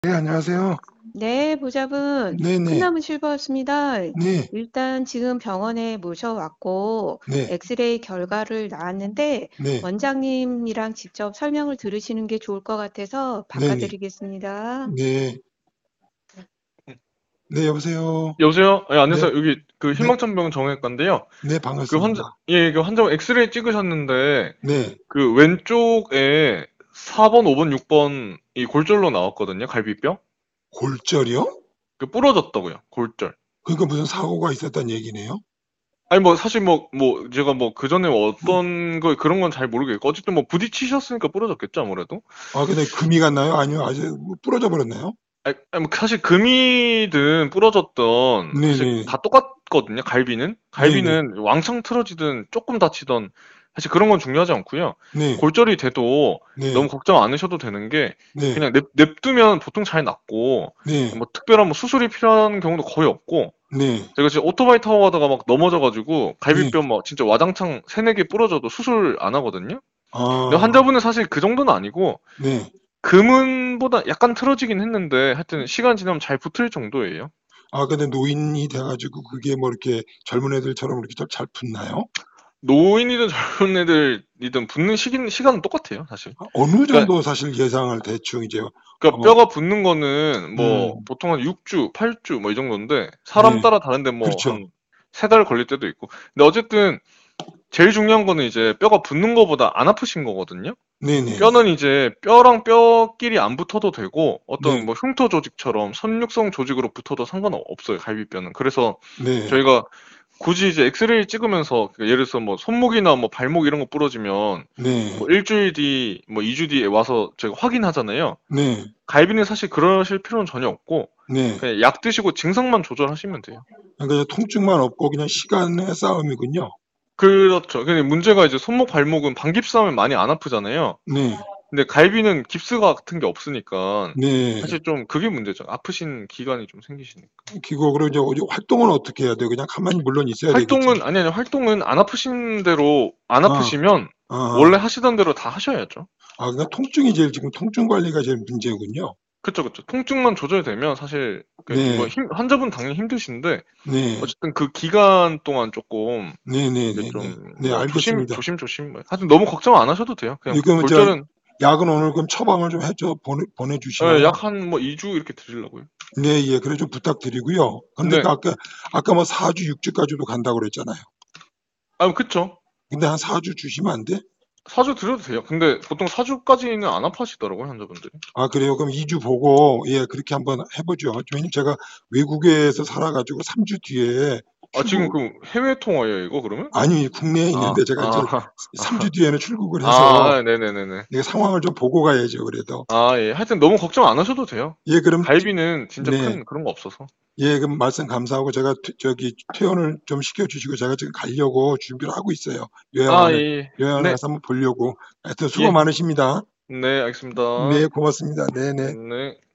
네, 안녕하세요. 네, 보좌분, 네네, 콩나물 실버였습니다. 네, 일단 지금 병원에 모셔왔고, 네, 엑스레이 결과를 나왔는데, 네, 원장님이랑 직접 설명을 들으시는 게 좋을 것 같아서 네네, 바꿔드리겠습니다. 네, 네, 여보세요. 여보세요? 예, 네, 안녕하세요. 여기 그 네, 희망천병원 정형외과인데요. 네, 그 환자, 반갑습니다. 예, 그 환자 엑스레이 찍으셨는데, 네, 그 왼쪽에 4번, 5번, 6번 이 골절로 나왔거든요. 갈비뼈. 골절이요? 그 부러졌다고요. 골절. 그러니까 무슨 사고가 있었단 얘기네요? 아니, 뭐, 사실 제가 그 전에 어떤 그런 건 잘 모르겠고, 어쨌든 뭐 부딪히셨으니까 부러졌겠죠, 아무래도. 아, 근데 금이 갔나요? 아니요, 아직 부러져 버렸나요? 아니, 뭐 사실 금이든 부러졌던, 사실 네네, 다 똑같거든요, 갈비는. 네네, 갈비는 왕창 틀어지든 조금 다치던, 사실 그런 건 중요하지 않고요. 네, 골절이 돼도 너무 네, 걱정 안 하셔도 되는 게, 네, 그냥 냅두면 보통 잘 낫고, 네, 뭐 특별한 뭐 수술이 필요한 경우도 거의 없고, 네, 제가 지금 오토바이 타고 가다가 막 넘어져가지고, 네, 갈비뼈 막 진짜 와장창 세네 개 부러져도 수술 안 하거든요? 근데 아, 환자분은 사실 그 정도는 아니고, 네. 금은보다 약간 틀어지긴 했는데 하여튼 시간 지나면 잘 붙을 정도예요. 아, 근데 노인이 돼가지고 그게 뭐 이렇게 젊은 애들처럼 이렇게 잘 붙나요? 노인이든 젊은 애들이든 붙는 시간은 똑같아요, 사실. 아, 어느 그러니까, 정도 사실 예상을 대충 이제, 그러니까 뼈가 붙는 거는 뭐 음, 보통 한 6주, 8주 뭐 이 정도인데 사람 네, 따라 다른데 뭐 그렇죠. 한 3달 걸릴 때도 있고. 근데 어쨌든 제일 중요한 거는 이제 뼈가 붙는 거보다 안 아프신 거거든요. 네네네. 뼈는 이제 뼈랑 뼈끼리 안 붙어도 되고 어떤 네, 뭐 흉터 조직처럼 선육성 조직으로 붙어도 상관없어요, 갈비뼈는. 그래서 네, 저희가 굳이 이제 엑스레이 찍으면서 예를 들어서 뭐 손목이나 뭐 발목 이런 거 부러지면 네, 뭐 일주일 뒤, 뭐 2주 뒤에 와서 제가 확인하잖아요. 네, 갈비는 사실 그러실 필요는 전혀 없고 네. 그냥 약 드시고 증상만 조절하시면 돼요. 그러니까 통증만 없고 그냥 시간의 싸움이군요. 그렇죠. 근데 문제가 이제 손목, 발목은 반깁스하면 많이 안 아프잖아요. 네, 근데 갈비는 깁스 같은 게 없으니까 네. 사실 좀 그게 문제죠. 아프신 기간이 좀 생기시니까. 기록으로 이제 어디 활동은 어떻게 해야 돼요? 그냥 가만히 물론 있어야 되겠지만. 아니, 활동은 안 아프신 대로, 안 아, 아프시면 아, 원래 하시던 대로 다 하셔야죠. 그러니까 통증이 제일 지금 통증 관리가 제일 문제군요. 그쵸, 그쵸. 통증만 조절되면 사실 뭐 네, 환자분 당연히 힘드신데 네, 어쨌든 그 기간 동안 조금 네, 네, 이제 네, 네. 좀 네, 뭐 알겠습니다. 조심 하여튼 너무 걱정 안 하셔도 돼요. 그냥 지금 저 골절은 약은 오늘 그럼 처방을 좀 해줘 보내주시나요? 약 한 뭐 2주 이렇게 드리려고요. 네, 예, 그래 좀 부탁드리고요. 그런데 그 네. 아까 뭐 4주, 6주까지도 간다고 그랬잖아요. 아, 그쵸. 근데 한 4주 주시면 안 돼? 사주 드려도 돼요. 근데 보통 사주까지는 안 아파하시더라고요, 환자분들이. 아, 그래요? 그럼 2주 보고, 예, 그렇게 한번 해보죠. 왜냐면 제가 외국에서 살아가지고 3주 뒤에 아, 지금 출국, 그 해외 통화예요, 이거 그러면? 아니, 국내에 아, 있는데 제가 이제 아, 3주 뒤에는 출국을 해서 네네네네. 이게 상황을 좀 보고 가야죠, 그래도. 아, 예. 하여튼 너무 걱정 안 하셔도 돼요. 예, 그럼, 갈비는 진짜 네. 큰 그런 거 없어서. 예, 그럼 말씀 감사하고 제가 저기 퇴원을 좀 시켜주시고 제가 지금 가려고 준비를 하고 있어요. 아, 예. 요양원에 네, 가서 한번 보려고. 하여튼 수고 예. 많으십니다. 네, 알겠습니다. 네, 고맙습니다. 네네. 네.